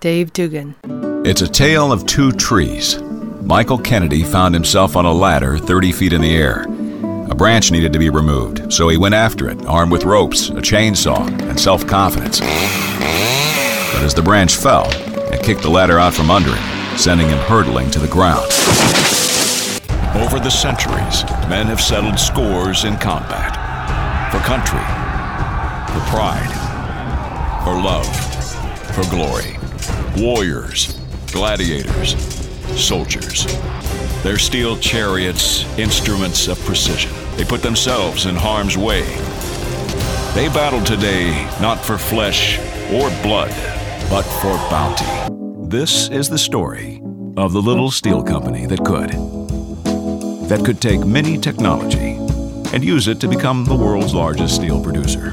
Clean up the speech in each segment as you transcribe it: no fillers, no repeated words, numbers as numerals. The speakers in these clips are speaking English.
Dave Dugan. It's a tale of two trees. Michael Kennedy found himself on a ladder 30 feet in the air. A branch needed to be removed, so he went after it, armed with ropes, a chainsaw, and self-confidence. But as the branch fell, it kicked the ladder out from under him, sending him hurtling to the ground. Over the centuries, men have settled scores in combat. For country, for pride, for love, for glory. Warriors, gladiators, soldiers. Their steel chariots, instruments of precision. They put themselves in harm's way. They battle today not for flesh or blood, but for bounty. This is the story of the little steel company that could take mini technology and use it to become the world's largest steel producer.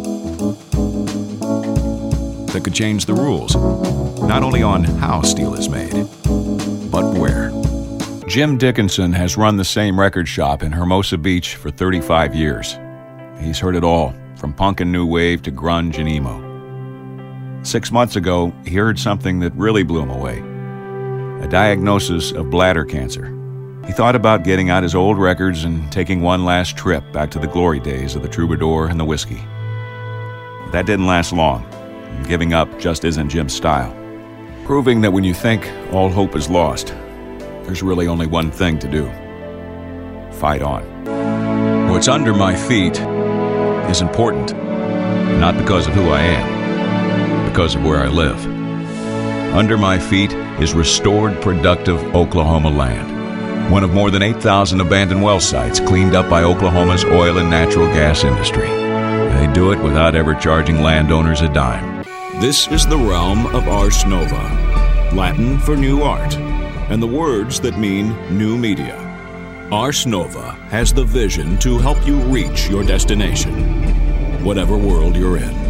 That could change the rules, not only on how steel is made, but where. Jim Dickinson has run the same record shop in Hermosa Beach for 35 years. He's heard it all, from punk and new wave to grunge and emo. 6 months ago, he heard something that really blew him away. A diagnosis of bladder cancer. He thought about getting out his old records and taking one last trip back to the glory days of the troubadour and the whiskey. That didn't last long. Giving up just isn't Jim's style. Proving that when you think all hope is lost, there's really only one thing to do. Fight on. What's under my feet is important, not because of who I am, because of where I live. Under my feet is restored, productive Oklahoma land. One of more than 8,000 abandoned well sites cleaned up by Oklahoma's oil and natural gas industry. They do it without ever charging landowners a dime. This is the realm of Ars Nova, Latin for new art, and the words that mean new media. Ars Nova has the vision to help you reach your destination, whatever world you're in.